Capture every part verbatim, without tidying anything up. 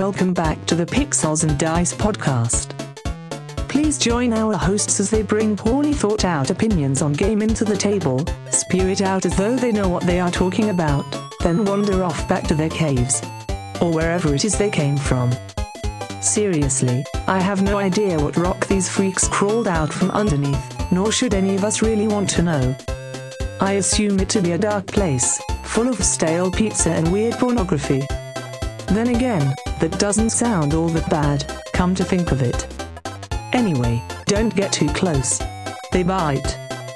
Welcome back to the Pixels and Dice podcast. Please join our hosts as they bring poorly thought out opinions on gaming to the table, spew it out as though they know what they are talking about, then wander off back to their caves. Or wherever it is they came from. Seriously, I have no idea what rock these freaks crawled out from underneath, nor should any of us really want to know. I assume it to be a dark place, full of stale pizza and weird pornography. Then again, that doesn't sound all that bad, come to think of it. Anyway, don't get too close. They bite.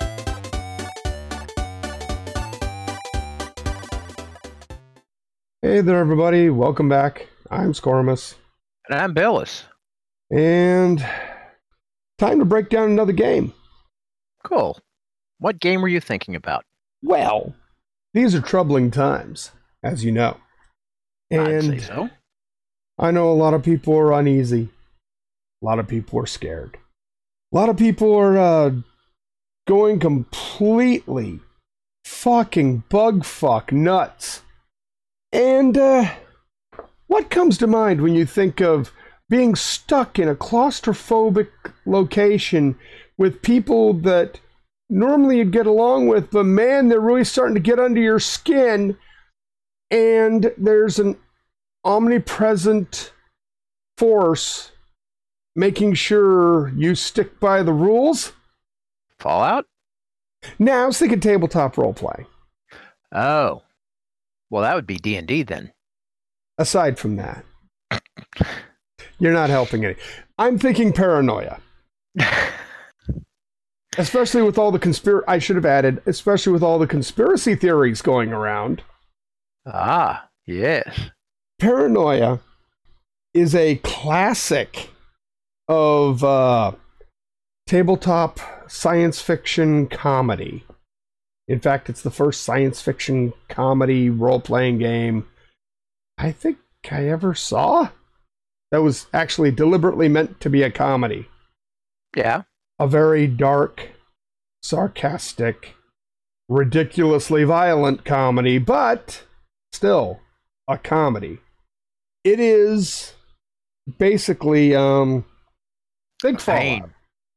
Hey there, everybody. Welcome back. I'm Scormus. And I'm Billis. And time to break down another game. Cool. What game were you thinking about? Well, these are troubling times, as you know. And I'd say so. I know a lot of people are uneasy. A lot of people are scared. A lot of people are uh, going completely fucking bug fuck nuts. And uh, what comes to mind when you think of being stuck in a claustrophobic location with people that normally you'd get along with, but man, they're really starting to get under your skin, and there's an omnipresent force making sure you stick by the rules? Fallout? Now, I was thinking tabletop roleplay. Oh. Well, that would be D and D then. Aside from that, you're not helping any. I'm thinking paranoia. Especially with all the conspir... I should have added, especially with all the conspiracy theories going around. Ah, yes. Paranoia is a classic of uh, tabletop science fiction comedy. In fact, it's the first science fiction comedy role-playing game I think I ever saw that was actually deliberately meant to be a comedy. Yeah. A very dark, sarcastic, ridiculously violent comedy, but still a comedy. It is basically, um, think Fallout.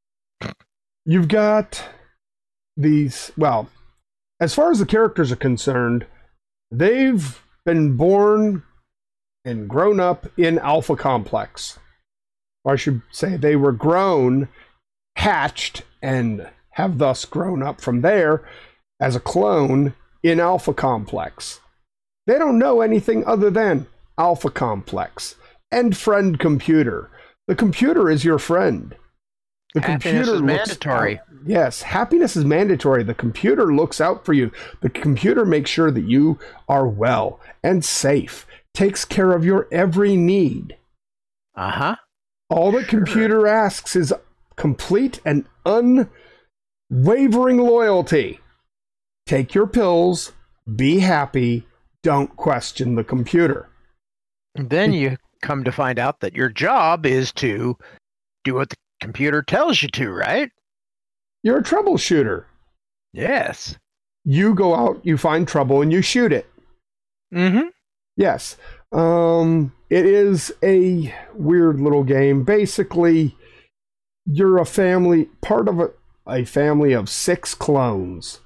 You've got these, well, as far as the characters are concerned, they've been born and grown up in Alpha Complex. Or I should say they were grown, hatched, and have thus grown up from there as a clone in Alpha Complex. They don't know anything other than Alpha Complex and friend computer. The computer is your friend. The Happiness computer is looks mandatory. out. Yes, happiness is mandatory. The computer looks out for you. The computer makes sure that you are well and safe, takes care of your every need. Uh-huh. All the Sure. computer asks is complete and unwavering loyalty. Take your pills, be happy, don't question the computer. Then you come to find out that your job is to do what the computer tells you to, right? You're a troubleshooter. Yes. You go out, you find trouble, and you shoot it. Mm-hmm. Yes. Um, it is a weird little game. Basically, you're a family, part of a, a family of six clones.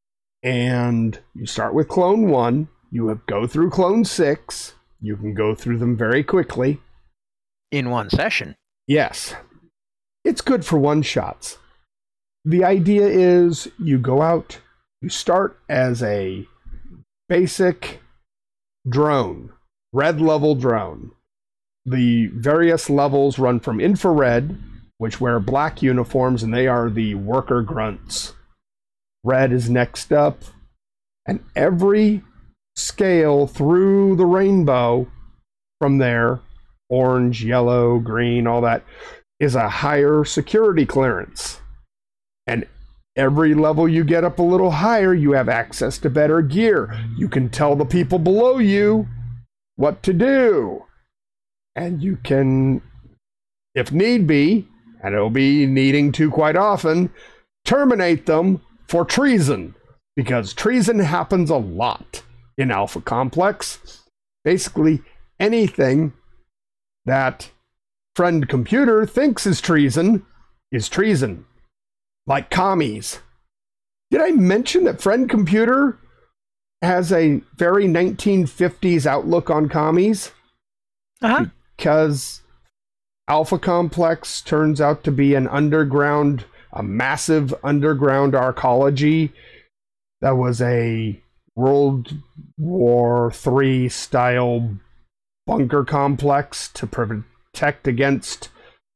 And you start with clone one. You have, go through clone six. You can go through them very quickly. In one session. Yes. It's good for one-shots. The idea is you go out, you start as a basic drone, red level drone. The various levels run from infrared, which wear black uniforms, and they are the worker grunts. Red is next up, and every scale through the rainbow from there, orange, yellow, green, all that, is a higher security clearance. And every level you get up a little higher, you have access to better gear. You can tell the people below you what to do. And you can, if need be, and it'll be needing to quite often, terminate them for treason. Because treason happens a lot in Alpha Complex. Basically, anything that friend computer thinks is treason is treason. Like commies. Did I mention that friend computer has a very nineteen fifties outlook on commies? Uh-huh. Because Alpha Complex turns out to be an underground, a massive underground arcology that was a World War Three style bunker complex to protect against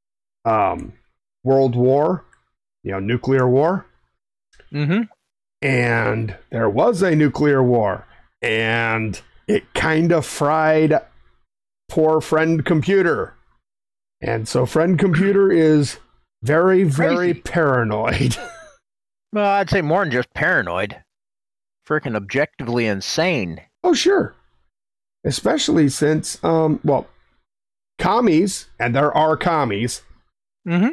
um, World War, you know, nuclear war. Mm-hmm. And there was a nuclear war, and it kind of fried poor friend computer. And so friend computer is very, very Crazy. paranoid. Well, I'd say more than just paranoid. Freaking objectively insane. Oh, sure. Especially since, um, well, commies, and there are commies, Mm-hmm.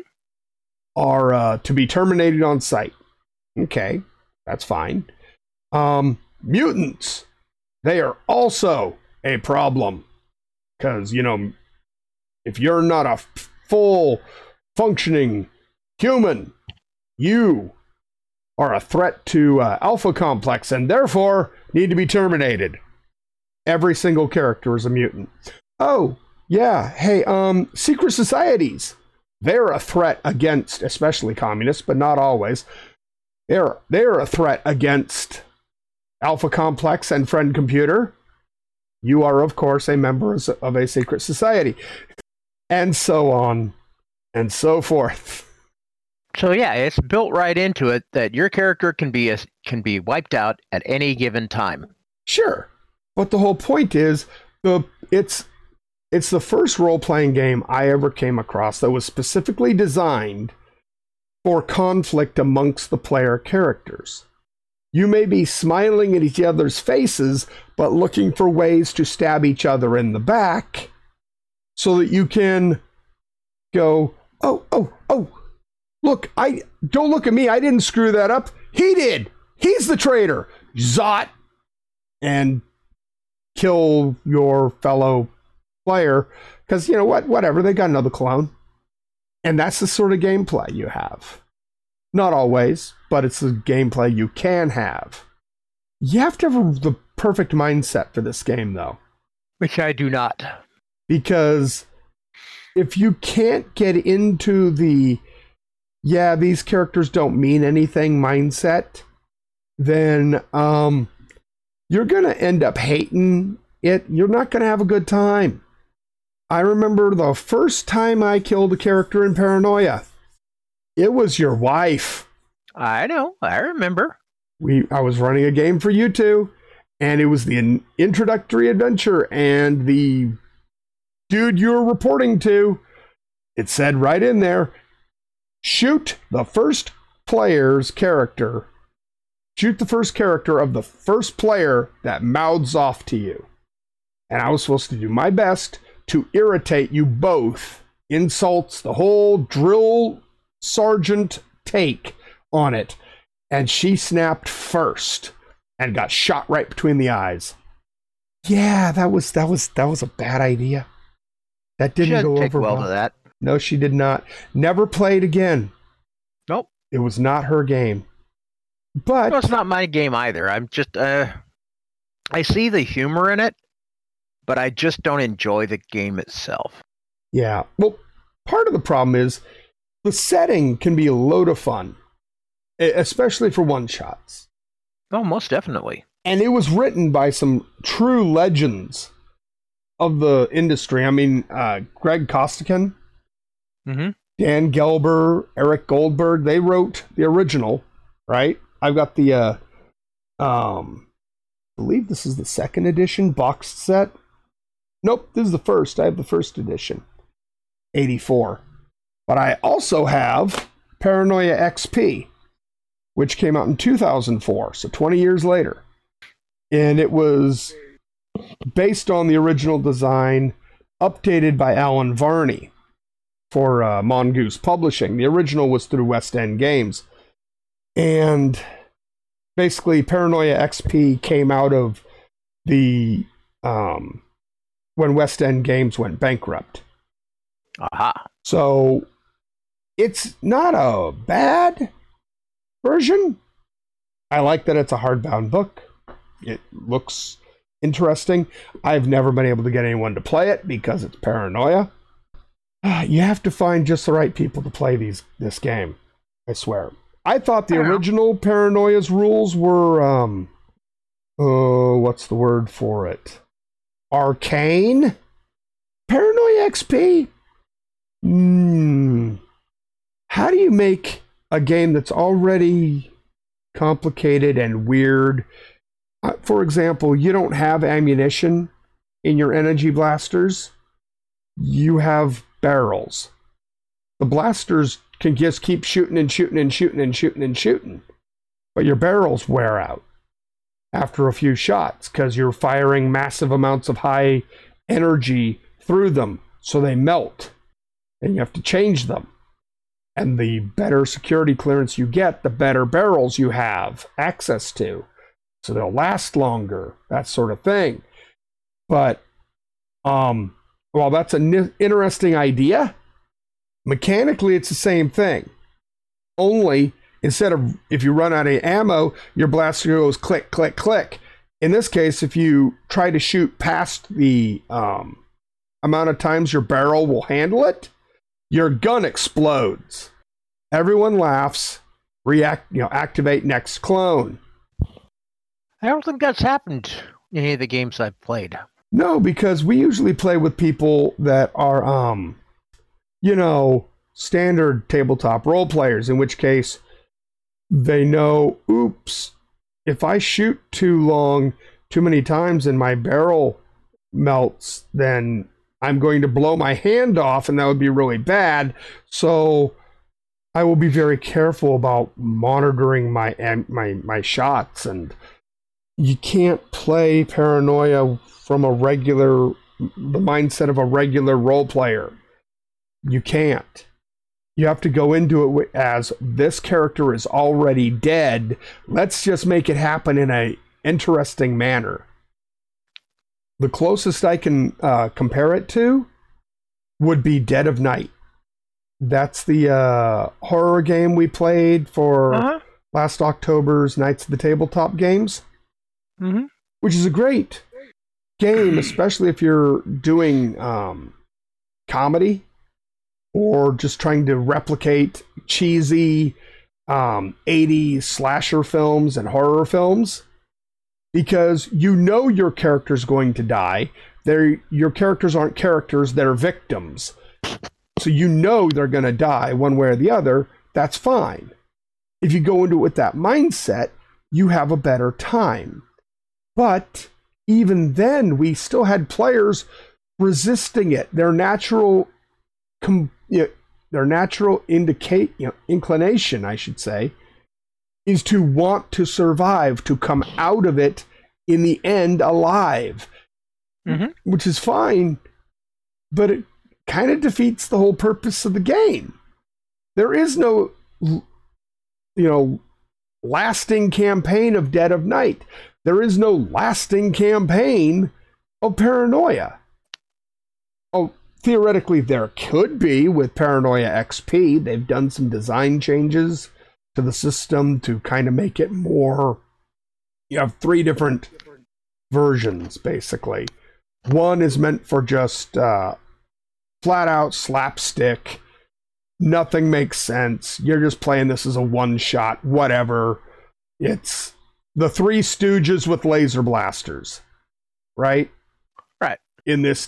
are uh, to be terminated on sight. Okay, that's fine. Um, mutants, they are also a problem. Because, you know, if you're not a f- full functioning human, you are a threat to uh, Alpha Complex and therefore need to be terminated. Every single character is a mutant. Oh, yeah. Hey, um, secret societies. They're a threat against, especially communists, but not always. They're, they're a threat against Alpha Complex and Friend Computer. You are, of course, a member of a secret society. And so on and so forth. So yeah, it's built right into it that your character can be a, can be wiped out at any given time. Sure. But the whole point is, the it's it's the first role-playing game I ever came across that was specifically designed for conflict amongst the player characters. You may be smiling at each other's faces, but looking for ways to stab each other in the back so that you can go, oh, oh, oh, look, I don't look at me. I didn't screw that up. He did. He's the traitor. Zot. And kill your fellow player. Because, you know what? Whatever. They got another clone. And that's the sort of gameplay you have. Not always, but it's the gameplay you can have. You have to have the perfect mindset for this game, though. Which I do not. Because if you can't get into the, yeah, these characters don't mean anything mindset, then um, you're going to end up hating it. You're not going to have a good time. I remember the first time I killed a character in Paranoia. It was your wife. I know. I remember. We I was running a game for you two, and it was the in- introductory adventure, and the dude you're reporting to, it said right in there, shoot the first player's character. Shoot the first character of the first player that mouths off to you. And I was supposed to do my best to irritate you both. Insults, the whole drill sergeant take on it. And she snapped first and got shot right between the eyes. Yeah, that was that was that was a bad idea. That didn't She doesn't go take over well well. to that. No, she did not. Never played again. Nope. It was not her game. But Well, it's not my game either. I'm just, uh, I see the humor in it, but I just don't enjoy the game itself. yeah, well, part of the problem is the setting can be a load of fun, e- especially for one-shots. Oh, most definitely. And it was written by some true legends of the industry. I mean, uh, Greg Costigan, Mm-hmm. Dan Gelber, Eric Goldberg, they wrote the original, right? I've got the, uh, um, I believe this is the second edition boxed set. Nope, this is the first. I have the first edition, eighty-four. But I also have Paranoia X P, which came out in two thousand four, so twenty years later. And it was based on the original design, updated by Alan Varney for uh, Mongoose Publishing. The original was through West End Games. And basically, Paranoia X P came out of the... Um, when West End Games went bankrupt. Aha. So it's not a bad version. I like that it's a hardbound book. It looks interesting. I've never been able to get anyone to play it because it's Paranoia. You have to find just the right people to play these this game. I swear. I thought the original Paranoia's rules were, um, oh, what's the word for it? Arcane? Paranoia X P? Hmm. How do you make a game that's already complicated and weird? Uh, for example, you don't have ammunition in your energy blasters. You have barrels. The blasters can just keep shooting and shooting and shooting and shooting and shooting. But your barrels wear out after a few shots because you're firing massive amounts of high energy through them, so they melt. And you have to change them. And the better security clearance you get, the better barrels you have access to. So they'll last longer, that sort of thing. But, um, well, that's an interesting idea. Mechanically, it's the same thing. Only, instead of, if you run out of ammo, your blaster goes click, click, click. In this case, if you try to shoot past the um, amount of times your barrel will handle it, your gun explodes. Everyone laughs. React, you know, activate next clone. I don't think that's happened in any of the games I've played. No, because we usually play with people that are, um, you know, standard tabletop role players, in which case they know, oops, if I shoot too long, too many times and my barrel melts, then I'm going to blow my hand off and that would be really bad. So I will be very careful about monitoring my my my shots. And you can't play Paranoia from a regular, the mindset of a regular role player. You can't. You have to go into it as, this character is already dead. Let's just make it happen in a interesting manner. The closest I can uh, compare it to would be Dead of Night. That's the uh, horror game we played for uh-huh. last October's Knights of the Tabletop Games, mm-hmm. which is a great game, especially if you're doing um, comedy or just trying to replicate cheesy um, eighties slasher films and horror films. Because you know your character's going to die. They're, your characters aren't characters, they're victims. So you know they're going to die one way or the other. That's fine. If you go into it with that mindset, you have a better time. But even then, we still had players resisting it. Their natural, com, you know, their natural indicate, you know, inclination, I should say, is to want to survive, to come out of it in the end alive, mm-hmm. which is fine, but it kind of defeats the whole purpose of the game. There is no, you know, lasting campaign of Dead of Night. There is no lasting campaign of Paranoia. Oh, theoretically, there could be with Paranoia X P. They've done some design changes to the system to kind of make it more. You have three different versions, basically. One is meant for just uh, flat out slapstick. Nothing makes sense. You're just playing this as a one shot, whatever. It's the Three Stooges with laser blasters, right? Right. In this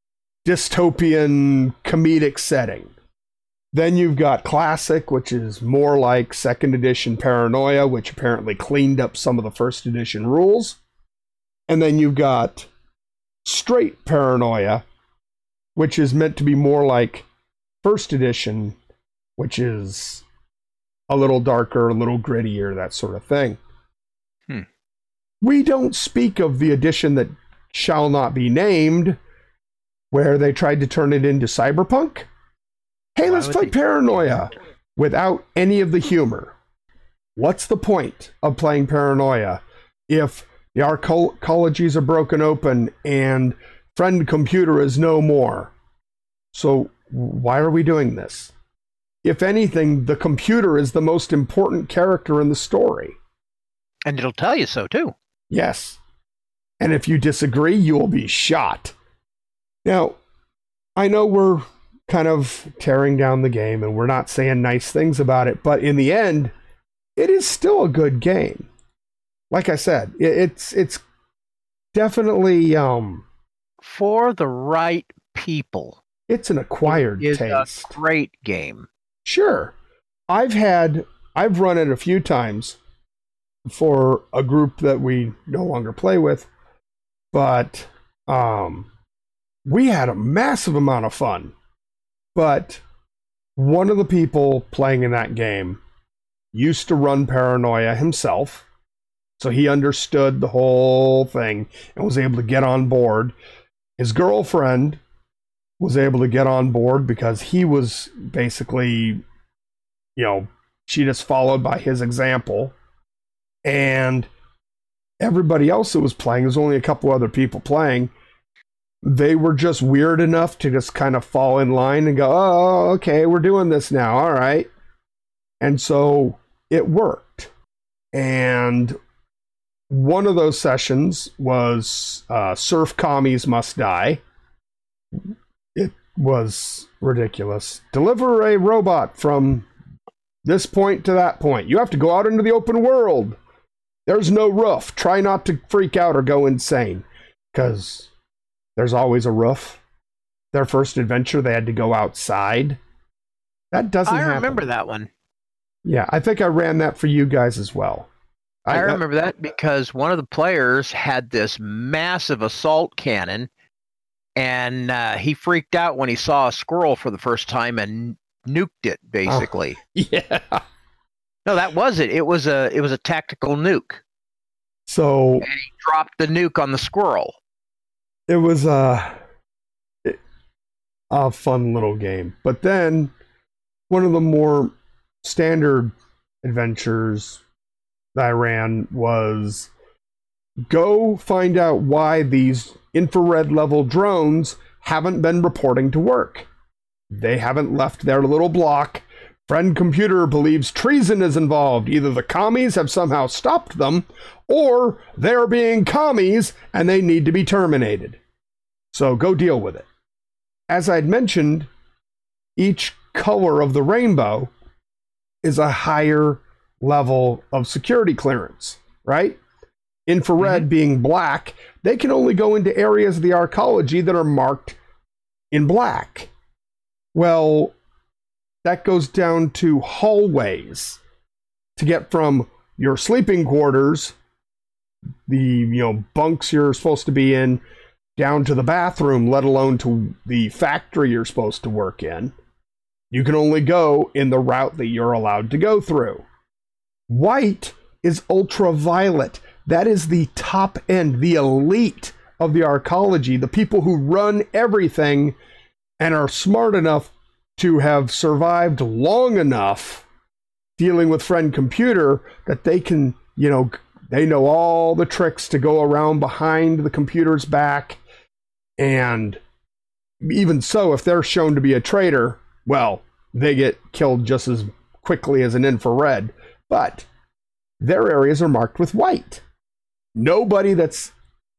dystopian comedic setting. Then you've got Classic, which is more like second edition Paranoia, which apparently cleaned up some of the first edition rules. And then you've got Straight Paranoia, which is meant to be more like first edition, which is a little darker, a little grittier, that sort of thing. Hmm. We don't speak of the edition that shall not be named, where they tried to turn it into Cyberpunk. Hey, let's play Paranoia without any of the humor. What's the point of playing Paranoia if the arcologies are broken open and friend computer is no more? So why are we doing this? If anything, the computer is the most important character in the story. And it'll tell you so, too. Yes. And if you disagree, you will be shot. Now, I know we're kind of tearing down the game and we're not saying nice things about it, but in the end, it is still a good game. Like I said, it's it's definitely um for the right people. It's an acquired it is taste. A great game. Sure. I've had I've run it a few times for a group that we no longer play with, but um we had a massive amount of fun. But one of the people playing in that game used to run Paranoia himself, so he understood the whole thing and was able to get on board. His girlfriend was able to get on board because he was basically, you know, she just followed by his example. And everybody else that was playing, there's only a couple other people playing, they were just weird enough to just kind of fall in line and go, oh, okay, we're doing this now, all right. And so it worked. And one of those sessions was uh, Surf Commies Must Die. It was ridiculous. Deliver a robot from this point to that point. You have to go out into the open world. There's no roof. Try not to freak out or go insane, because there's always a roof. Their first adventure, they had to go outside. That doesn't I happen. remember that one. Yeah, I think I ran that for you guys as well. I, I remember that because one of the players had this massive assault cannon, and uh, he freaked out when he saw a squirrel for the first time and nuked it, basically. Oh, yeah. No, that was it. It was a it was a tactical nuke. So and he dropped the nuke on the squirrel. It was a, a fun little game. But then one of the more standard adventures that I ran was go find out why these infrared level drones haven't been reporting to work. They haven't left their little block. Friend Computer believes treason is involved. Either the commies have somehow stopped them, or they're being commies and they need to be terminated. So go deal with it. As I'd mentioned, each color of the rainbow is a higher level of security clearance, right? Infrared mm-hmm. being black, they can only go into areas of the arcology that are marked in black. Well, that goes down to hallways to get from your sleeping quarters, the you know bunks you're supposed to be in, down to the bathroom, let alone to the factory you're supposed to work in. You can only go in the route that you're allowed to go through. White is ultraviolet. That is the top end, the elite of the arcology, the people who run everything and are smart enough to have survived long enough dealing with Friend Computer that they can, you know, they know all the tricks to go around behind the computer's back. And even so, if they're shown to be a traitor, well, they get killed just as quickly as an infrared. But their areas are marked with white. Nobody that's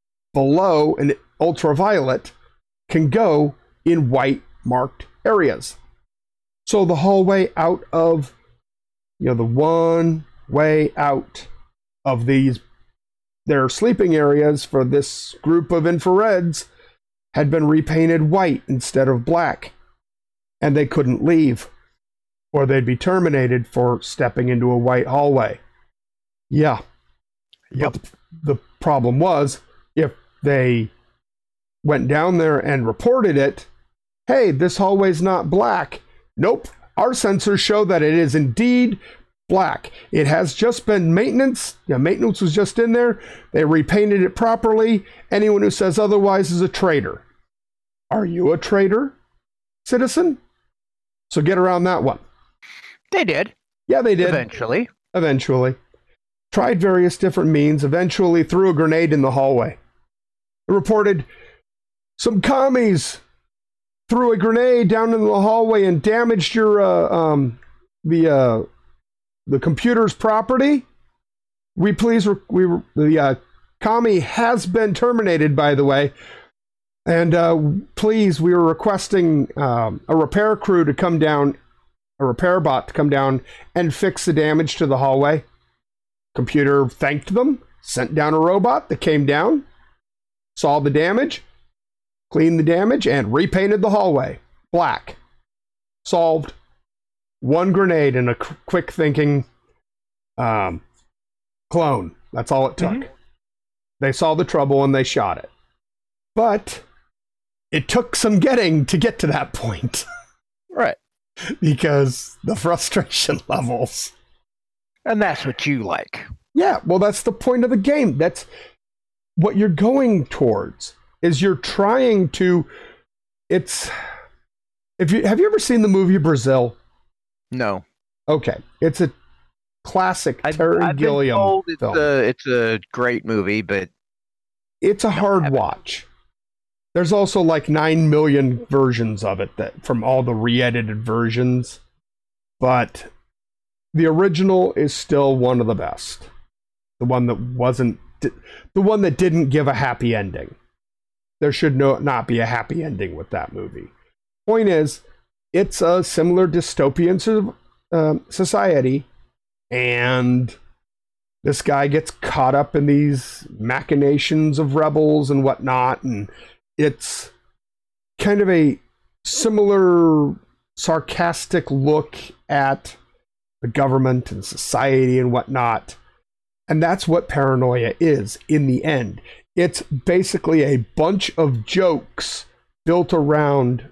below an ultraviolet can go in white marked areas. So the hallway out of, you know, the one way out of these, their sleeping areas for this group of infrareds had been repainted white instead of black. And they couldn't leave, or they'd be terminated for stepping into a white hallway. Yeah. Yep. But the problem was, if they went down there and reported it, hey, this hallway's not black. Nope, our sensors show that it is indeed black. It has just been maintenance. Yeah, maintenance was just in there. They repainted it properly. Anyone who says otherwise is a traitor. Are you a traitor, citizen? So get around that one. They did. Yeah, they did. Eventually. Eventually. Tried various different means, eventually threw a grenade in the hallway. It reported, some commies threw a grenade down into the hallway and damaged your uh, um, the uh, the computer's property. We please re- we the uh, commie has been terminated, by the way, and uh, please we are requesting um, a repair crew to come down, a repair bot to come down and fix the damage to the hallway. Computer thanked them, sent down a robot that came down, saw the damage, cleaned the damage, and repainted the hallway black. Solved. One grenade and a c- quick thinking um, clone. That's all it took. Mm-hmm. They saw the trouble and they shot it. But it took some getting to get to that point. Right. Because the frustration levels. And that's what you like. Yeah, well, that's the point of the game. That's what you're going towards. Is you're trying to. It's. If you have you ever seen the movie Brazil? No. Okay, it's a classic Terry I've, I've Gilliam been told it's film. A, it's a great movie, but it's a hard watch. There's also like nine million versions of it that from all the re-edited versions, but the original is still one of the best. The one that wasn't, the one that didn't give a happy ending. There should no, not be a happy ending with that movie. Point is, it's a similar dystopian uh, society, and this guy gets caught up in these machinations of rebels and whatnot, and it's kind of a similar sarcastic look at the government and society and whatnot. And that's what Paranoia is in the end. It's basically a bunch of jokes built around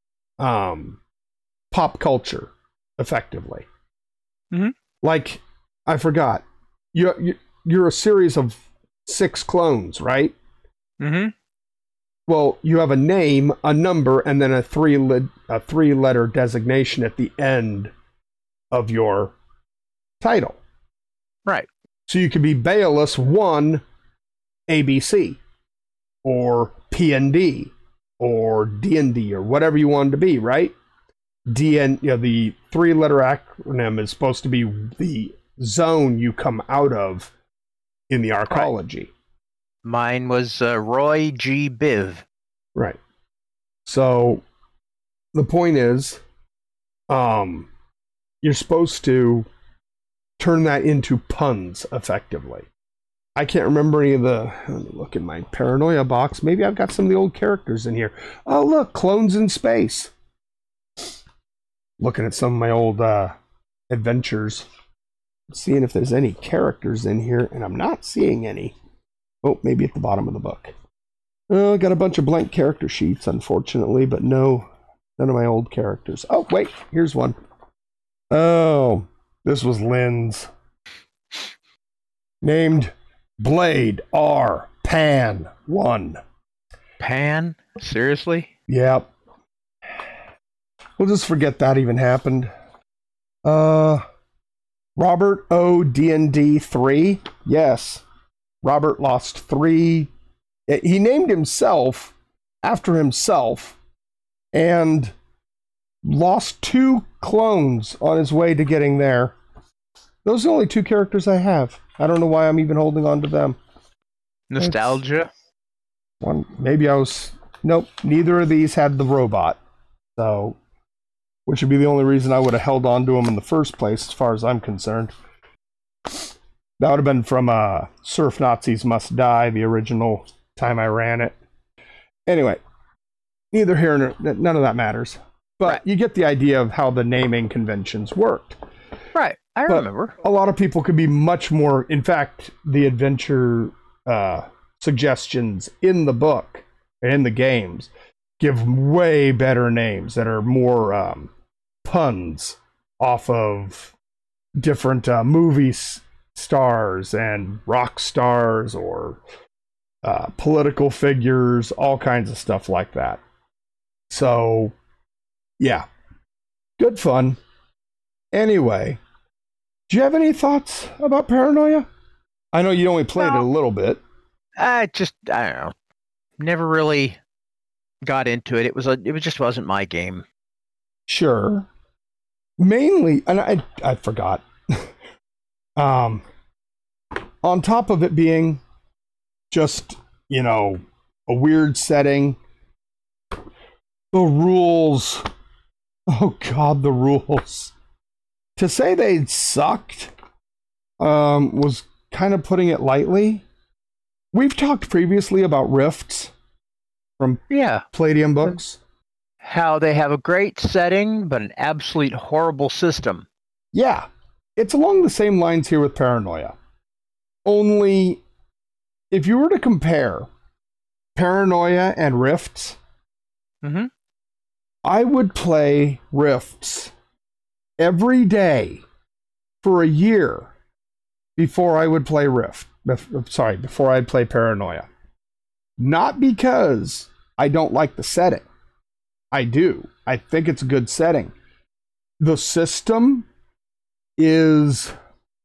um, pop culture, effectively. Mm-hmm. Like, I forgot. You're, you, you're a series of six clones, right? Mm-hmm. Well, you have a name, a number, and then a three le- a three-letter designation at the end of your title. Right. So you could be Bayless one A B C or P N D or D and D or whatever you wanted to be, right? D N, you know, the three-letter acronym is supposed to be the zone you come out of in the arcology. Right. Mine was uh, Roy G. Biv. Right. So the point is, um, you're supposed to turn that into puns effectively. I can't remember any of the. Let me look in my Paranoia box. Maybe I've got some of the old characters in here. Oh, look, clones in space. Looking at some of my old uh, adventures, seeing if there's any characters in here, and I'm not seeing any. Oh, maybe at the bottom of the book. Oh, I got a bunch of blank character sheets, unfortunately, but no, none of my old characters. Oh, wait, here's one. Oh, this was Lynn's. Named Blade R. Pan one. Pan? Seriously? Yep. We'll just forget that even happened. Uh, Robert O. D and D three. Yes. Robert lost three. He named himself after himself and lost two clones on his way to getting there. Those are the only two characters I have. I don't know why I'm even holding on to them. Nostalgia? It's one, maybe I was... Nope, neither of these had the robot. So, which would be the only reason I would have held on to them in the first place, as far as I'm concerned. That would have been from uh, Surf Nazis Must Die, the original time I ran it. Anyway, neither here nor none of that matters. But right. You get the idea of how the naming conventions worked. Right, I but remember. A lot of people could be much more... In fact, the adventure uh, suggestions in the book, and in the games, give way better names that are more um, puns off of different uh, movies. Stars and rock stars or uh, political figures, all kinds of stuff like that. So, yeah, good fun. Anyway, do you have any thoughts about Paranoia? I know you only played no. it a little bit. I just, I don't know, never really, got into it. It was a, it was just wasn't my game. Sure. Mainly, and I I forgot. um, on top of it being just, you know, a weird setting, the rules. Oh God, the rules. To say they sucked um, was kind of putting it lightly. We've talked previously about Rifts from Yeah. Palladium Books. How they have a great setting, but an absolute horrible system. Yeah, it's along the same lines here with Paranoia. Only, if you were to compare Paranoia and Rifts, Mm-hmm. I would play Rifts every day for a year before I would play Rift. Bef- sorry, before I'd play Paranoia. Not because I don't like the setting. I do. I think it's a good setting. The system is,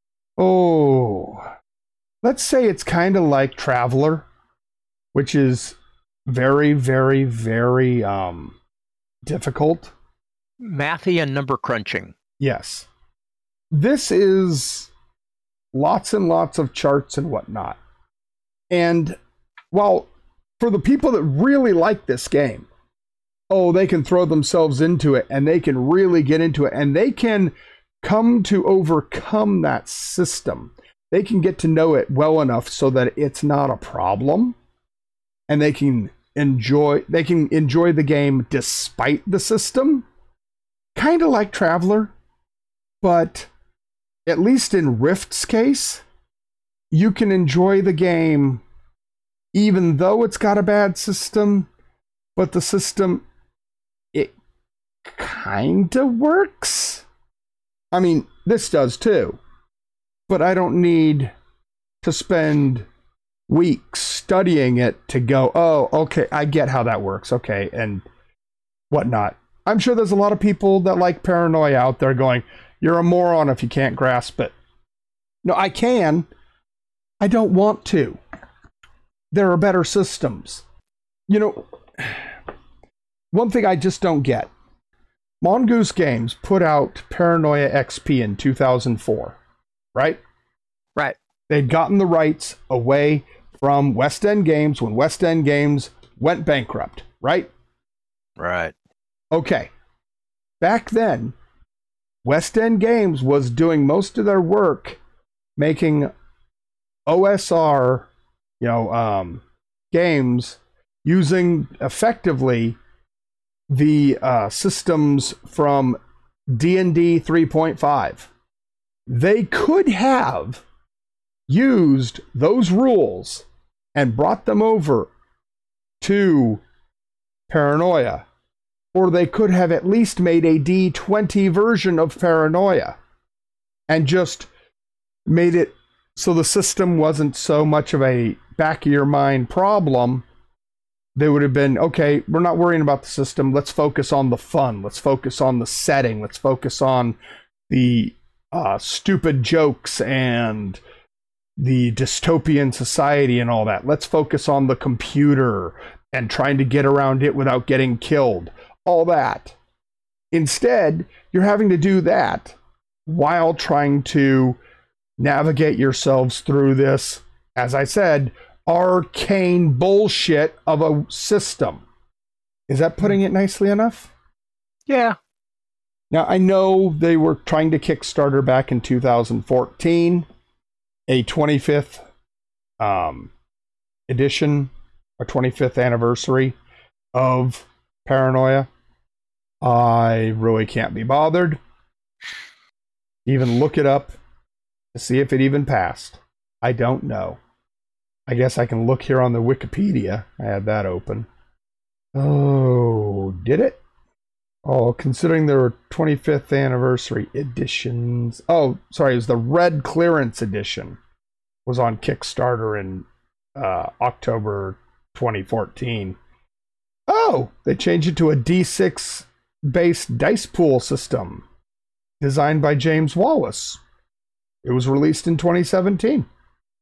oh, let's say it's kind of like Traveler, which is very, very, very um, difficult. Mathy and number crunching. Yes. This is lots and lots of charts and whatnot. And while for the people that really like this game, oh, they can throw themselves into it and they can really get into it and they can come to overcome that system. They can get to know it well enough so that it's not a problem and they can enjoy they can enjoy the game despite the system. Kind of like Traveler, but at least in Rift's case, you can enjoy the game even though it's got a bad system, but the system, it kind of works. I mean, this does too, but I don't need to spend weeks studying it to go, oh, okay, I get how that works, okay, and whatnot. I'm sure there's a lot of people that like Paranoia out there going, you're a moron if you can't grasp it. No, I can. I don't want to. There are better systems. You know, one thing I just don't get. Mongoose Games put out Paranoia X P in two thousand four, right? Right. They'd gotten the rights away from West End Games when West End Games went bankrupt, right? Right. Okay. Back then, West End Games was doing most of their work making O S R, you know, um, games using effectively the uh, systems from D and D three point five. They could have used those rules and brought them over to Paranoia. Or they could have at least made a D twenty version of Paranoia and just made it so the system wasn't so much of a back of your mind problem. They would have been, okay, we're not worrying about the system. Let's focus on the fun. Let's focus on the setting. Let's focus on the uh, stupid jokes and the dystopian society and all that. Let's focus on the computer and trying to get around it without getting killed. All that. Instead, you're having to do that while trying to navigate yourselves through this, as I said, arcane bullshit of a system. Is that putting it nicely enough? Yeah. Now, I know they were trying to Kickstarter back in two thousand fourteen, a twenty-fifth um, edition, or twenty-fifth anniversary of Paranoia. I really can't be bothered. Even look it up to see if it even passed. I don't know. I guess I can look here on the Wikipedia. I had that open. Oh, did it? Oh, considering there were twenty-fifth anniversary editions. Oh, sorry, it was the Red Clearance Edition. Was on Kickstarter in uh, October twenty fourteen. Oh, they changed it to a D six based dice pool system designed by James Wallace. It was released in twenty seventeen.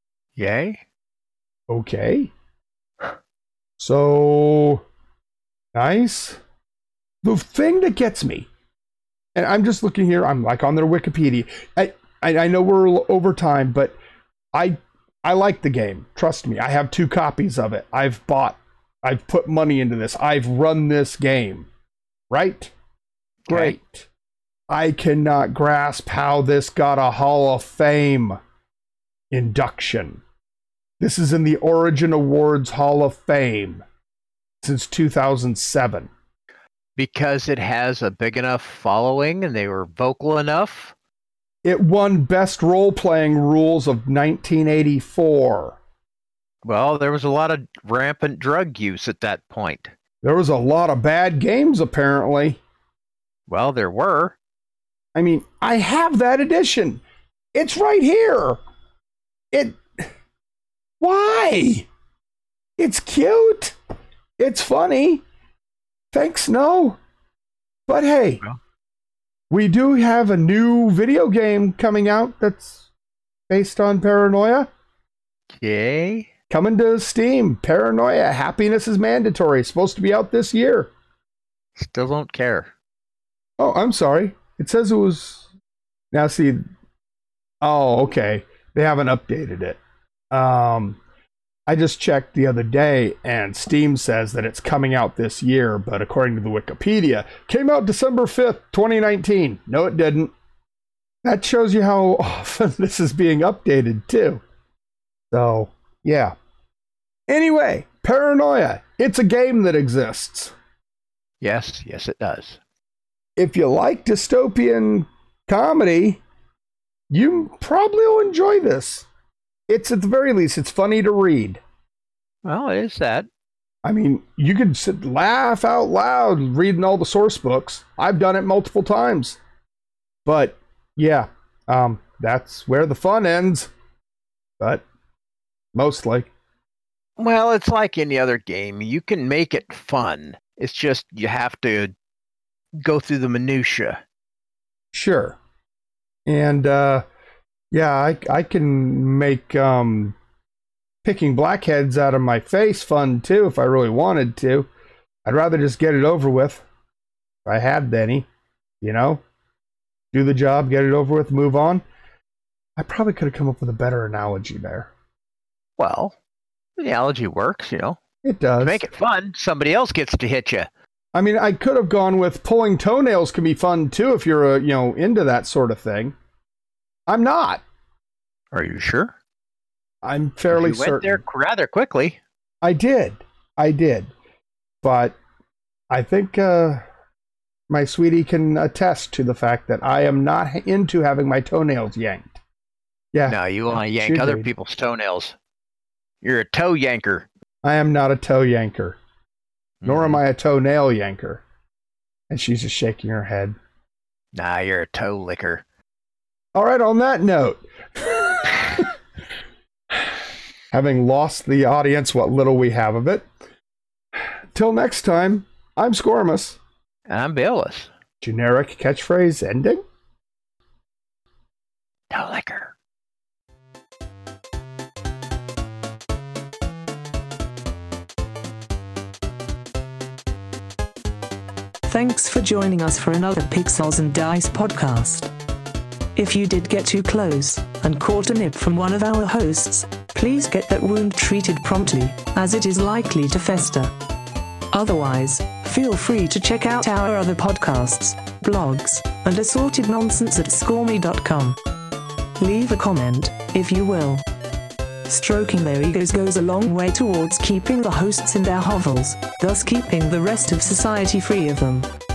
Yay. Okay. So Nice. The thing that gets me, and I'm just looking here, I'm like on their Wikipedia. I, I, I know we're over time, but I I like the game. Trust me. I have two copies of it. I've bought, I've put money into this. I've run this game. Right? Great. Okay. I cannot grasp how this got a Hall of Fame induction. This is in the Origin Awards Hall of Fame since two thousand seven. Because it has a big enough following and they were vocal enough? It won Best Role-Playing Rules of nineteen eighty-four. Well, there was a lot of rampant drug use at that point. There was a lot of bad games, apparently. Well, there were. I mean, I have that edition. It's right here. It... Why? It's cute. It's funny. Thanks, no. But hey, well, we do have a new video game coming out that's based on Paranoia. Okay. Coming to Steam. Paranoia. Happiness is Mandatory. Supposed to be out this year. Still don't care. Oh, I'm sorry. It says it was... Now see... Oh, okay. They haven't updated it. Um... I just checked the other day, and Steam says that it's coming out this year, but according to the Wikipedia, came out December fifth, twenty nineteen. No, it didn't. That shows you how often this is being updated, too. So, yeah. Anyway, Paranoia. It's a game that exists. Yes, yes it does. If you like dystopian comedy, you probably will enjoy this. It's, at the very least, it's funny to read. Well, it is that. I mean, you could sit, laugh out loud reading all the source books. I've done it multiple times. But, yeah, um, that's where the fun ends. But, mostly. Well, it's like any other game. You can make it fun. It's just you have to go through the minutia. Sure. And, uh... yeah, I, I can make um, picking blackheads out of my face fun, too, if I really wanted to. I'd rather just get it over with, if I had any, you know? Do the job, get it over with, move on. I probably could have come up with a better analogy there. Well, the analogy works, you know. It does. To make it fun, somebody else gets to hit you. I mean, I could have gone with pulling toenails can be fun, too, if you're, uh, you know, into that sort of thing. I'm not. Are you sure? I'm fairly you certain. went there rather quickly. I did. I did. But I think uh, my sweetie can attest to the fact that I am not into having my toenails yanked. Yeah. No, you want to yank other people's toenails. You're a toe yanker. I am not a toe yanker. Mm-hmm. Nor am I a toenail yanker. And she's just shaking her head. Nah, you're a toe licker. All right, on that note, having lost the audience what little we have of it, till next time, I'm Squirmus. And I'm Bayless. Generic catchphrase ending? Toe licker. Thanks for joining us for another Pixels and Dice podcast. If you did get too close and caught a nip from one of our hosts, please get that wound treated promptly, as it is likely to fester. Otherwise, feel free to check out our other podcasts, blogs, and assorted nonsense at scormy dot com. Leave a comment, if you will. Stroking their egos goes a long way towards keeping the hosts in their hovels, thus keeping the rest of society free of them.